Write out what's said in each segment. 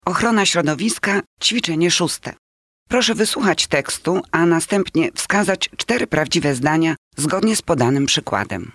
Ochrona środowiska, ćwiczenie 6. Proszę wysłuchać tekstu, a następnie wskazać 4 prawdziwe zdania zgodnie z podanym przykładem.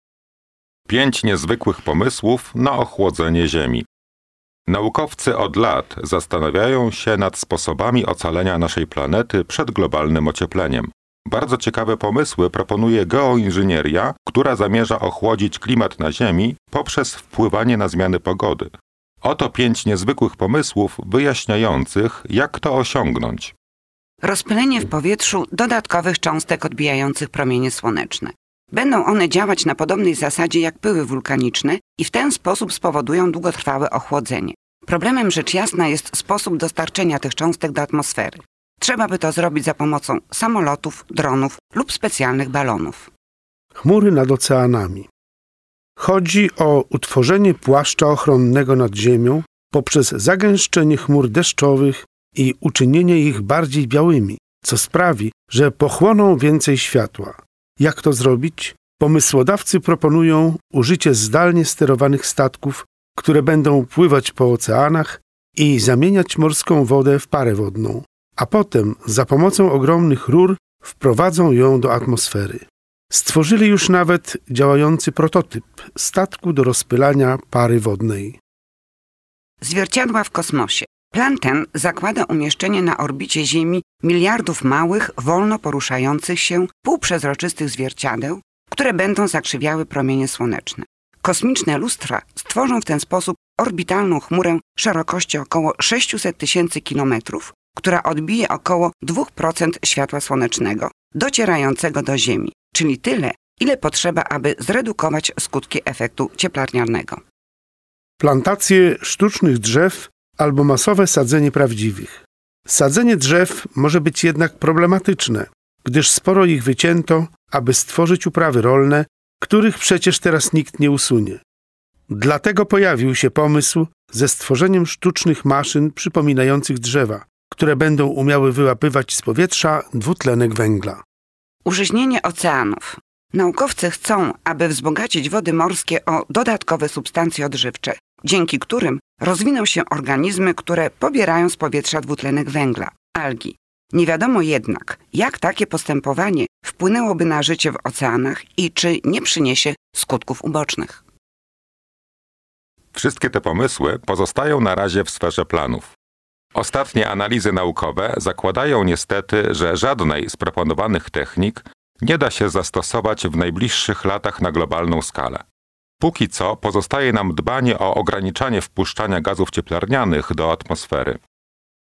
5 niezwykłych pomysłów na ochłodzenie Ziemi. Naukowcy od lat zastanawiają się nad sposobami ocalenia naszej planety przed globalnym ociepleniem. Bardzo ciekawe pomysły proponuje geoinżynieria, która zamierza ochłodzić klimat na Ziemi poprzez wpływanie na zmiany pogody. Oto 5 niezwykłych pomysłów wyjaśniających, jak to osiągnąć. Rozpylenie w powietrzu dodatkowych cząstek odbijających promienie słoneczne. Będą one działać na podobnej zasadzie jak pyły wulkaniczne i w ten sposób spowodują długotrwałe ochłodzenie. Problemem rzecz jasna jest sposób dostarczenia tych cząstek do atmosfery. Trzeba by to zrobić za pomocą samolotów, dronów lub specjalnych balonów. Chmury nad oceanami. Chodzi o utworzenie płaszcza ochronnego nad Ziemią poprzez zagęszczenie chmur deszczowych i uczynienie ich bardziej białymi, co sprawi, że pochłoną więcej światła. Jak to zrobić? Pomysłodawcy proponują użycie zdalnie sterowanych statków, które będą pływać po oceanach i zamieniać morską wodę w parę wodną, a potem za pomocą ogromnych rur wprowadzą ją do atmosfery. Stworzyli już nawet działający prototyp statku do rozpylania pary wodnej. Zwierciadła w kosmosie. Plan ten zakłada umieszczenie na orbicie Ziemi miliardów małych, wolno poruszających się, półprzezroczystych zwierciadeł, które będą zakrzywiały promienie słoneczne. Kosmiczne lustra stworzą w ten sposób orbitalną chmurę szerokości około 600 000 kilometrów, która odbije około 2% światła słonecznego docierającego do Ziemi, czyli tyle, ile potrzeba, aby zredukować skutki efektu cieplarnianego. Plantacje sztucznych drzew albo masowe sadzenie prawdziwych. Sadzenie drzew może być jednak problematyczne, gdyż sporo ich wycięto, aby stworzyć uprawy rolne, których przecież teraz nikt nie usunie. Dlatego pojawił się pomysł ze stworzeniem sztucznych maszyn przypominających drzewa, które będą umiały wyłapywać z powietrza dwutlenek węgla. Użyźnienie oceanów. Naukowcy chcą, aby wzbogacić wody morskie o dodatkowe substancje odżywcze, dzięki którym rozwiną się organizmy, które pobierają z powietrza dwutlenek węgla, algi. Nie wiadomo jednak, jak takie postępowanie wpłynęłoby na życie w oceanach i czy nie przyniesie skutków ubocznych. Wszystkie te pomysły pozostają na razie w sferze planów. Ostatnie analizy naukowe zakładają niestety, że żadnej z proponowanych technik nie da się zastosować w najbliższych latach na globalną skalę. Póki co pozostaje nam dbanie o ograniczanie wpuszczania gazów cieplarnianych do atmosfery.